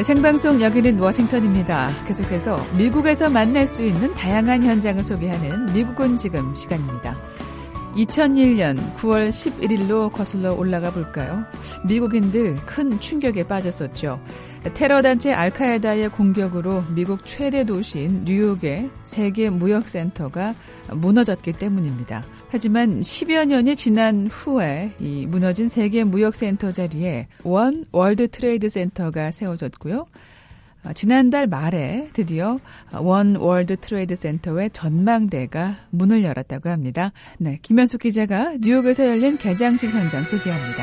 생방송 여기는 워싱턴입니다. 계속해서 미국에서 만날 수 있는 다양한 현장을 소개하는 미국은 지금 시간입니다. 2001년 9월 11일로 거슬러 올라가 볼까요? 미국인들 큰 충격에 빠졌었죠. 테러단체 알카에다의 공격으로 미국 최대 도시인 뉴욕의 세계 무역센터가 무너졌기 때문입니다. 하지만 10여 년이 지난 후에 이 무너진 세계 무역센터 자리에 원 월드 트레이드 센터가 세워졌고요. 지난달 말에 드디어 원 월드 트레이드 센터의 전망대가 문을 열었다고 합니다. 네, 김현숙 기자가 뉴욕에서 열린 개장식 현장 소개합니다.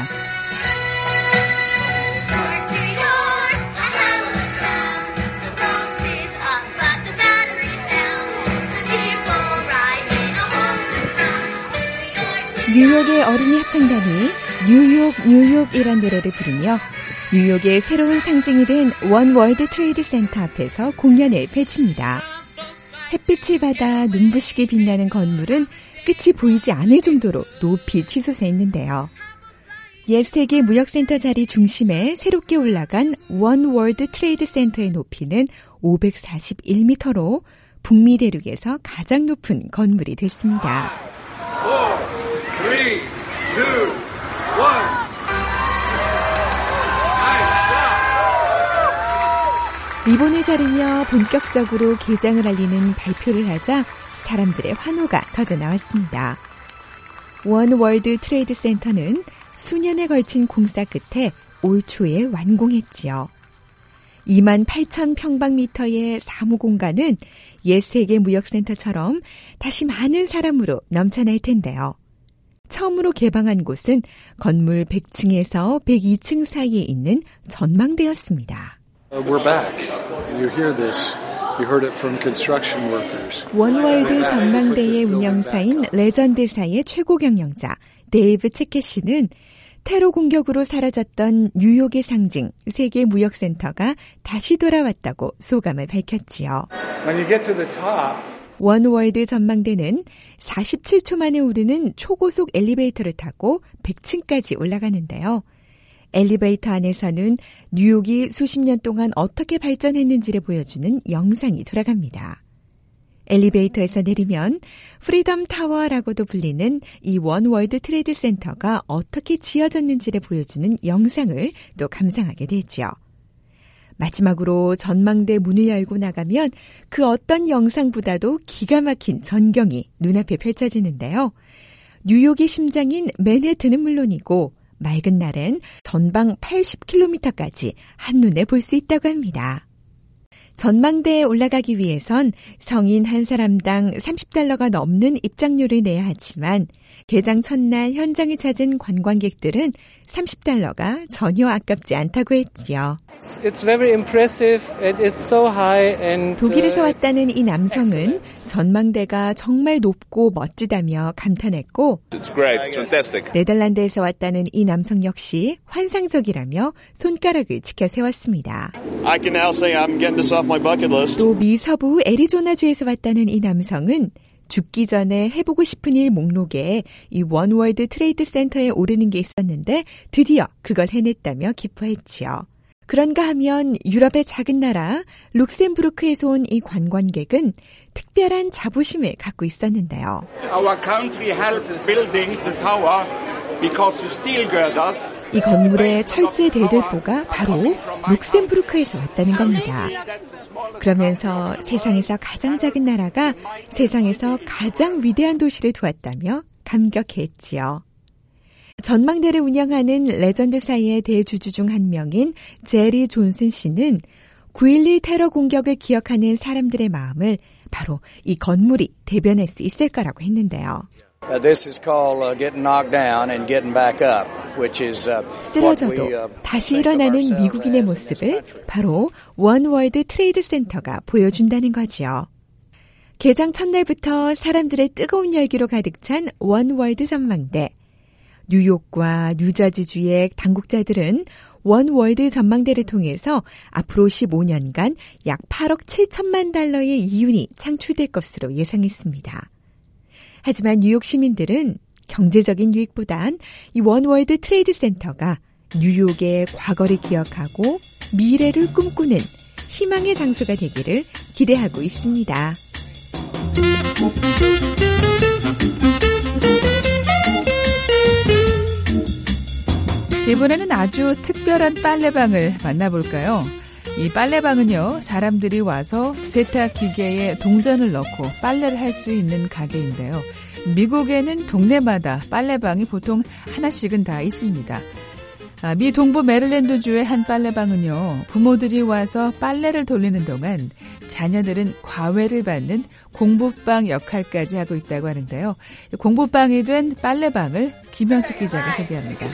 뉴욕의 어린이 합창단이 뉴욕이란 노래를 부르며 뉴욕의 새로운 상징이 된 원 월드 트레이드 센터 앞에서 공연을 펼칩니다. 햇빛을 받아 눈부시게 빛나는 건물은 끝이 보이지 않을 정도로 높이 치솟아 있는데요. 옛 세계 무역센터 자리 중심에 새롭게 올라간 원 월드 트레이드 센터의 높이는 541m로 북미 대륙에서 가장 높은 건물이 됐습니다. 4, 3, 2, 1. 리본을 자르며 본격적으로 개장을 알리는 발표를 하자 사람들의 환호가 터져나왔습니다. 원 월드 트레이드 센터는 수년에 걸친 공사 끝에 올 초에 완공했지요. 28,000평방미터의 사무 공간은 옛 세계 무역센터처럼 다시 많은 사람으로 넘쳐날 텐데요. 처음으로 개방한 곳은 건물 100층에서 102층 사이에 있는 전망대였습니다. We're back. You hear this. You heard it from construction workers. 원월드 전망대의 운영사인 레전드사의 최고 경영자 데이브 체케시는 테러 공격으로 사라졌던 뉴욕의 상징 세계 무역센터가 다시 돌아왔다고 소감을 밝혔지요. When you get to the top, 원월드 전망대는 47초 만에 오르는 초고속 엘리베이터를 타고 100층까지 올라가는데요. 엘리베이터 안에서는 뉴욕이 수십 년 동안 어떻게 발전했는지를 보여주는 영상이 돌아갑니다. 엘리베이터에서 내리면 프리덤 타워라고도 불리는 이 원 월드 트레이드 센터가 어떻게 지어졌는지를 보여주는 영상을 또 감상하게 되죠. 마지막으로 전망대 문을 열고 나가면 그 어떤 영상보다도 기가 막힌 전경이 눈앞에 펼쳐지는데요. 뉴욕의 심장인 맨해튼은 물론이고 맑은 날엔 전방 80km까지 한눈에 볼 수 있다고 합니다. 전망대에 올라가기 위해선 성인 한 사람당 $30가 넘는 입장료를 내야 하지만 개장 첫날 현장을 찾은 관광객들은 $30가 전혀 아깝지 않다고 했지요. It's very impressive and it's so high and 독일에서 왔다는 이 남성은 전망대가 정말 높고 멋지다며 감탄했고 It's great. It's fantastic. 네덜란드에서 왔다는 이 남성 역시 환상적이라며 손가락을 치켜 세웠습니다. I can now say I'm getting this off my bucket list. 또 미서부 애리조나주에서 왔다는 이 남성은 죽기 전에 해보고 싶은 일 목록에 이 원월드 트레이드 센터에 오르는 게 있었는데 드디어 그걸 해냈다며 기뻐했지요. 그런가 하면 유럽의 작은 나라 룩셈부르크에서 온 이 관광객은 특별한 자부심을 갖고 있었는데요. our country helped building the tower because the steel girders. 이 건물의 철제 대들보가 바로 룩셈부르크에서 왔다는 겁니다. 그러면서 세상에서 가장 작은 나라가 세상에서 가장 위대한 도시를 두었다며 감격했지요. 전망대를 운영하는 레전드사의 대주주 중 한 명인 제리 존슨 씨는 9.11 테러 공격을 기억하는 사람들의 마음을 바로 이 건물이 대변할 수 있을 거라고 했는데요. This is called getting knocked down and getting back up, which is 쓰러져도 다시 일어나는 미국인의 모습을 바로 원 월드 트레이드 센터가 보여준다는 거지요. 개장 첫날부터 사람들의 뜨거운 열기로 가득 찬 원 월드 전망대. 뉴욕과 뉴저지주의 당국자들은 원 월드 전망대를 통해서 앞으로 15년간 약 8억 7천만 달러의 이윤이 창출될 것으로 예상했습니다. 하지만 뉴욕 시민들은 경제적인 유익보단 이 원 월드 트레이드 센터가 뉴욕의 과거를 기억하고 미래를 꿈꾸는 희망의 장소가 되기를 기대하고 있습니다. 이번에는 아주 특별한 빨래방을 만나볼까요? 이 빨래방은요, 사람들이 와서 세탁기계에 동전을 넣고 빨래를 할 수 있는 가게인데요. 미국에는 동네마다 빨래방이 보통 하나씩은 다 있습니다. 미 동부 메릴랜드주의 한 빨래방은요, 부모들이 와서 빨래를 돌리는 동안 자녀들은 과외를 받는 공부방 역할까지 하고 있다고 하는데요. 공부방이 된 빨래방을 김현숙 기자가 소개합니다.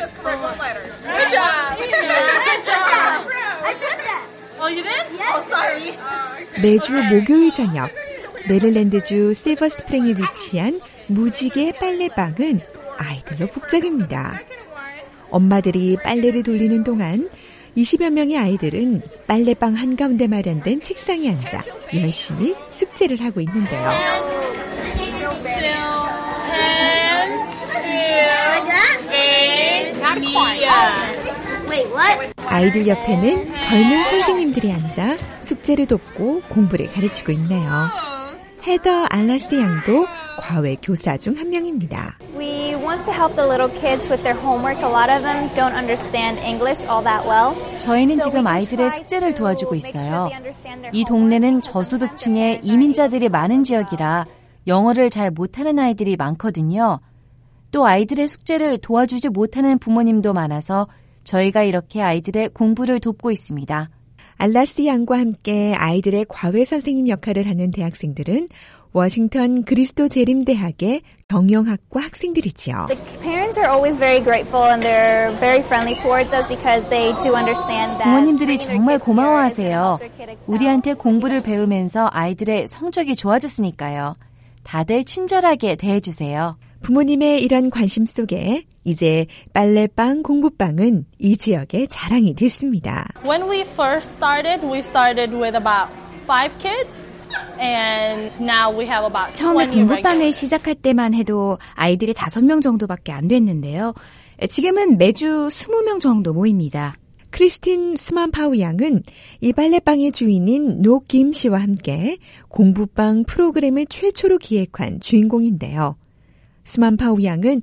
매주 목요일 저녁 메릴랜드주 실버스프링에 위치한 무지개 빨래방은 아이들로 북적입니다. 엄마들이 빨래를 돌리는 동안 20여 명의 아이들은 빨래방 한가운데 마련된 책상에 앉아 열심히 숙제를 하고 있는데요. 아이들 옆에는 젊은 선생님들이 앉아 숙제를 돕고 공부를 가르치고 있네요. 헤더 알라스 양도 과외 교사 중 한 명입니다. We want to help the little kids with their homework. A lot of them don't understand English all that well. 저희는 지금 아이들의 숙제를 도와주고 있어요. 이 동네는 저소득층의 이민자들이 많은 지역이라 영어를 잘 못하는 아이들이 많거든요. 또 아이들의 숙제를 도와주지 못하는 부모님도 많아서 저희가 이렇게 아이들의 공부를 돕고 있습니다. 알라스 양과 함께 아이들의 과외 선생님 역할을 하는 대학생들은 워싱턴 그리스도 재림대학의 경영학과 학생들이지요. The parents are always very grateful and they're very friendly towards us because they do understand that. 부모님들이 정말 고마워하세요. 우리한테 공부를 배우면서 아이들의 성적이 좋아졌으니까요. 다들 친절하게 대해주세요. 부모님의 이런 관심 속에 이제 빨래방, 공부방은 이 지역의 자랑이 됐습니다. When we first started with about 5 kids. And now we have about 처음에 공부방을 시작할 때만 해도 아이들이 5명 정도밖에 안 됐는데요. 지금은 매주 20명 정도 모입니다. 크리스틴 수만파우 양은 이 빨래방의 주인인 노 김 씨와 함께 공부방 프로그램을 최초로 기획한 주인공인데요. 수만파우 양은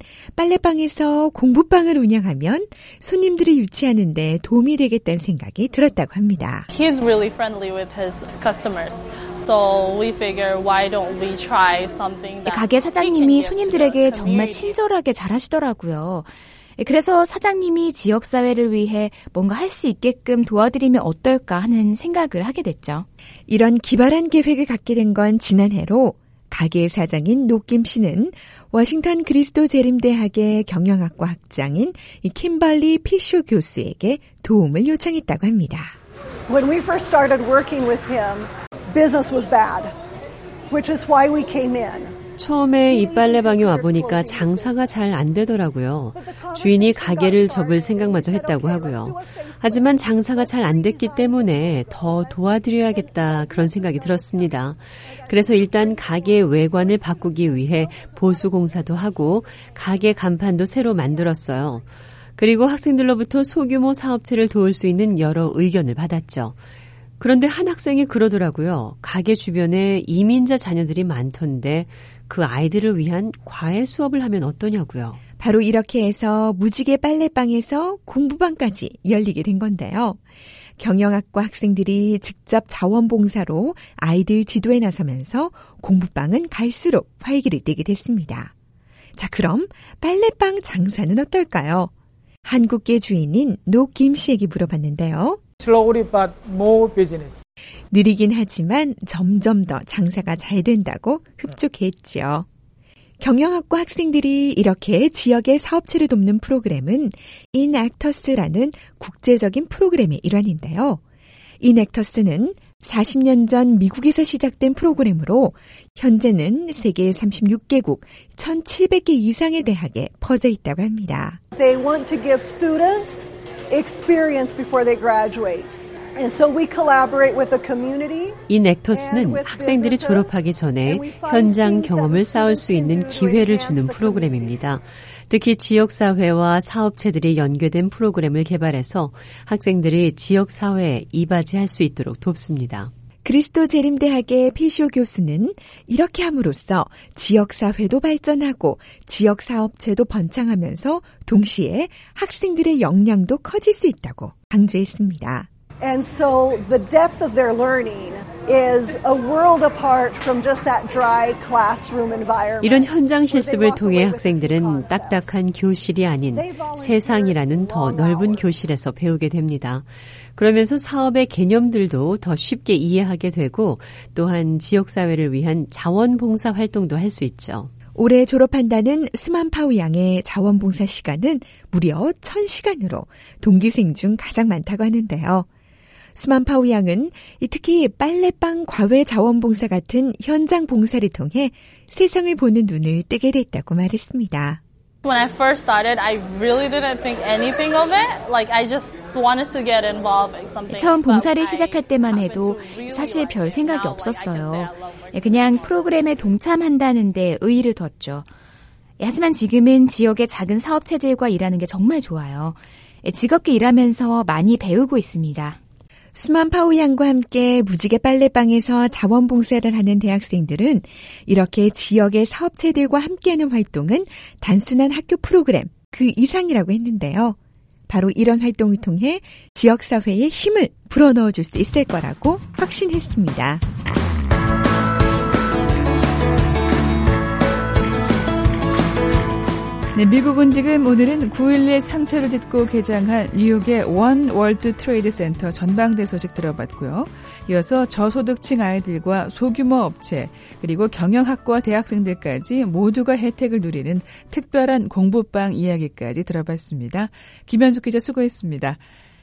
빨래방에서 공부방을 운영하면 손님들을 유치하는 데 도움이 되겠다는 생각이 들었다고 합니다. He's really friendly with his customers. So we figure why don't we try something that 가게 사장님이 손님들에게 정말 친절하게 잘하시더라고요. 그래서 사장님이 지역사회를 위해 뭔가 할 수 있게끔 도와드리면 어떨까 하는 생각을 하게 됐죠. 이런 기발한 계획을 갖게 된 건 지난해로 가게 사장인 노김 씨는 워싱턴 그리스도 재림대학의 경영학과 학장인 킴벌리 피쇼 교수에게 도움을 요청했다고 합니다. When we first started working with him, business was bad, which is why we came in. 처음에 이 빨래방에 와보니까 장사가 잘 안 되더라고요. 주인이 가게를 접을 생각마저 했다고 하고요. 하지만 장사가 잘 안 됐기 때문에 더 도와드려야겠다 그런 생각이 들었습니다. 그래서 일단 가게 외관을 바꾸기 위해 보수공사도 하고 가게 간판도 새로 만들었어요. 그리고 학생들로부터 소규모 사업체를 도울 수 있는 여러 의견을 받았죠. 그런데 한 학생이 그러더라고요. 가게 주변에 이민자 자녀들이 많던데 그 아이들을 위한 과외 수업을 하면 어떠냐고요. 바로 이렇게 해서 무지개 빨래방에서 공부방까지 열리게 된 건데요. 경영학과 학생들이 직접 자원봉사로 아이들 지도에 나서면서 공부방은 갈수록 활기를 띠게 됐습니다. 자, 그럼 빨래방 장사는 어떨까요? 한국계 주인인 노 김 씨에게 물어봤는데요. Slowly but more business. 느리긴 하지만 점점 더 장사가 잘 된다고 흡족했죠. 경영학과 학생들이 이렇게 지역의 사업체를 돕는 프로그램은 인액터스라는 국제적인 프로그램의 일환인데요. 인액터스는 40년 전 미국에서 시작된 프로그램으로 현재는 세계 36개국 1,700개 이상의 대학에 퍼져 있다고 합니다. They want to give students experience before they graduate. 이 넥터스는 학생들이 졸업하기 전에 현장 경험을 쌓을 수 있는 기회를 주는 프로그램입니다. 특히 지역사회와 사업체들이 연계된 프로그램을 개발해서 학생들이 지역사회에 이바지할 수 있도록 돕습니다. 그리스도 재림대학의 피쇼 교수는 이렇게 함으로써 지역사회도 발전하고 지역사업체도 번창하면서 동시에 학생들의 역량도 커질 수 있다고 강조했습니다. And so the depth of their learning is a world apart from just that dry classroom environment. 이런 현장 실습을 통해 학생들은 딱딱한 교실이 아닌 세상이라는 더 넓은 교실에서 배우게 됩니다. 그러면서 사업의 개념들도 더 쉽게 이해하게 되고 또한 지역사회를 위한 자원봉사 활동도 할 수 있죠. 올해 졸업한다는 수만파우 양의 자원봉사 시간은 무려 1000시간으로 동기생 중 가장 많다고 하는데요. 수만파우 양은 특히 빨래방 과외 자원봉사 같은 현장 봉사를 통해 세상을 보는 눈을 뜨게 됐다고 말했습니다. When I first started, I really didn't think anything of it. Like I just wanted to get involved in something. 처음 봉사를 시작할 때만 해도 사실 별 생각이 없었어요. 그냥 프로그램에 동참한다는 데 의의를 뒀죠. 하지만 지금은 지역의 작은 사업체들과 일하는 게 정말 좋아요. 즐겁게 일하면서 많이 배우고 있습니다. 수만파우 양과 함께 무지개 빨래방에서 자원봉사를 하는 대학생들은 이렇게 지역의 사업체들과 함께하는 활동은 단순한 학교 프로그램 그 이상이라고 했는데요. 바로 이런 활동을 통해 지역사회에 힘을 불어넣어줄 수 있을 거라고 확신했습니다. 네, 미국은 지금 오늘은 9.11 상처를 딛고 개장한 뉴욕의 원 월드 트레이드 센터 전망대 소식 들어봤고요. 이어서 저소득층 아이들과 소규모 업체 그리고 경영학과 대학생들까지 모두가 혜택을 누리는 특별한 공부방 이야기까지 들어봤습니다. 김현숙 기자 수고했습니다.